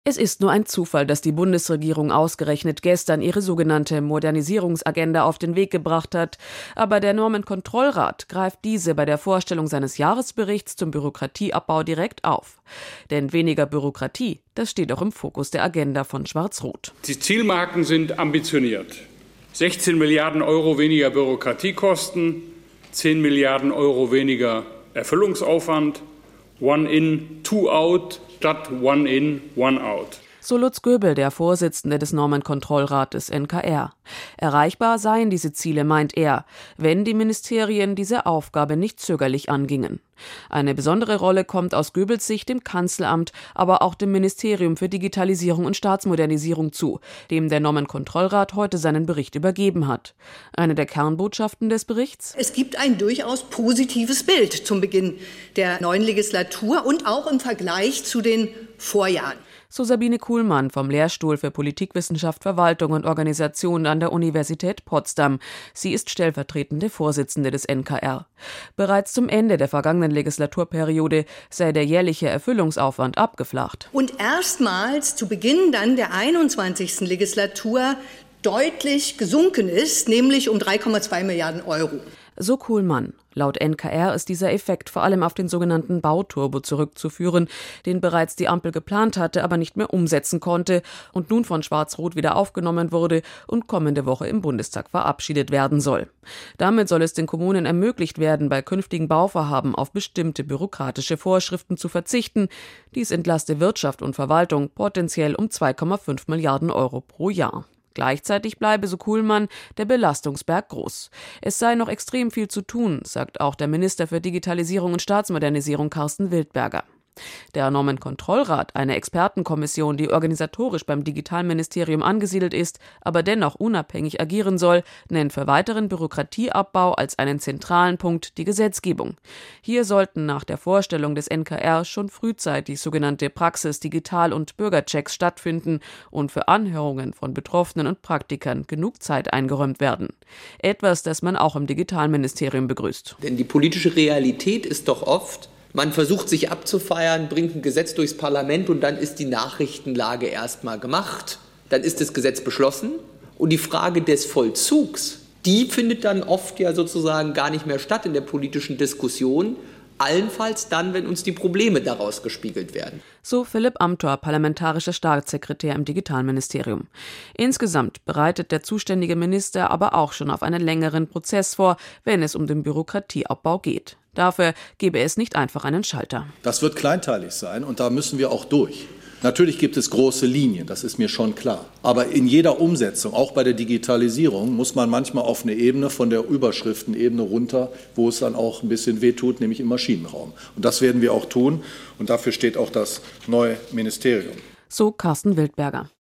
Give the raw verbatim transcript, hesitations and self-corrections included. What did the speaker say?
Es ist nur ein Zufall, dass die Bundesregierung ausgerechnet gestern ihre sogenannte Modernisierungsagenda auf den Weg gebracht hat. Aber der Normenkontrollrat greift diese bei der Vorstellung seines Jahresberichts zum Bürokratieabbau direkt auf. Denn weniger Bürokratie, das steht auch im Fokus der Agenda von Schwarz-Rot. Die Zielmarken sind ambitioniert. sechzehn Milliarden Euro weniger Bürokratiekosten, zehn Milliarden Euro weniger Erfüllungsaufwand, one in, two out, statt one in, one out. So Lutz Göbel, der Vorsitzende des Normenkontrollrates N K R. Erreichbar seien diese Ziele, meint er, wenn die Ministerien diese Aufgabe nicht zögerlich angingen. Eine besondere Rolle kommt aus Göbels Sicht dem Kanzleramt, aber auch dem Ministerium für Digitalisierung und Staatsmodernisierung zu, dem der Normenkontrollrat heute seinen Bericht übergeben hat. Eine der Kernbotschaften des Berichts? Es gibt ein durchaus positives Bild zum Beginn der neuen Legislatur und auch im Vergleich zu den Vorjahren. So Sabine Kuhlmann vom Lehrstuhl für Politikwissenschaft, Verwaltung und Organisation an der Universität Potsdam. Sie ist stellvertretende Vorsitzende des N K R. Bereits zum Ende der vergangenen Legislaturperiode sei der jährliche Erfüllungsaufwand abgeflacht. Und erstmals zu Beginn dann der einundzwanzigsten Legislatur deutlich gesunken ist, nämlich um drei Komma zwei Milliarden Euro. So Kuhlmann. Laut N K R ist dieser Effekt vor allem auf den sogenannten Bauturbo zurückzuführen, den bereits die Ampel geplant hatte, aber nicht mehr umsetzen konnte und nun von Schwarz-Rot wieder aufgenommen wurde und kommende Woche im Bundestag verabschiedet werden soll. Damit soll es den Kommunen ermöglicht werden, bei künftigen Bauvorhaben auf bestimmte bürokratische Vorschriften zu verzichten. Dies entlaste Wirtschaft und Verwaltung potenziell um zwei Komma fünf Milliarden Euro pro Jahr. Gleichzeitig bleibe, so Kuhlmann, der Belastungsberg groß. Es sei noch extrem viel zu tun, sagt auch der Minister für Digitalisierung und Staatsmodernisierung Carsten Wildberger. Der Normenkontrollrat, eine Expertenkommission, die organisatorisch beim Digitalministerium angesiedelt ist, aber dennoch unabhängig agieren soll, nennt für weiteren Bürokratieabbau als einen zentralen Punkt die Gesetzgebung. Hier sollten nach der Vorstellung des N K R schon frühzeitig sogenannte Praxis-, Digital- und Bürgerchecks stattfinden und für Anhörungen von Betroffenen und Praktikern genug Zeit eingeräumt werden. Etwas, das man auch im Digitalministerium begrüßt. Denn die politische Realität ist doch oft, man versucht sich abzufeiern, bringt ein Gesetz durchs Parlament und dann ist die Nachrichtenlage erstmal gemacht. Dann ist das Gesetz beschlossen und die Frage des Vollzugs, die findet dann oft ja sozusagen gar nicht mehr statt in der politischen Diskussion. Allenfalls dann, wenn uns die Probleme daraus gespiegelt werden. So Philipp Amthor, parlamentarischer Staatssekretär im Digitalministerium. Insgesamt bereitet der zuständige Minister aber auch schon auf einen längeren Prozess vor, wenn es um den Bürokratieabbau geht. Dafür gebe es nicht einfach einen Schalter. Das wird kleinteilig sein und da müssen wir auch durch. Natürlich gibt es große Linien, das ist mir schon klar. Aber in jeder Umsetzung, auch bei der Digitalisierung, muss man manchmal auf eine Ebene von der Überschriftenebene runter, wo es dann auch ein bisschen wehtut, nämlich im Maschinenraum. Und das werden wir auch tun und dafür steht auch das neue Ministerium. So Carsten Wildberger.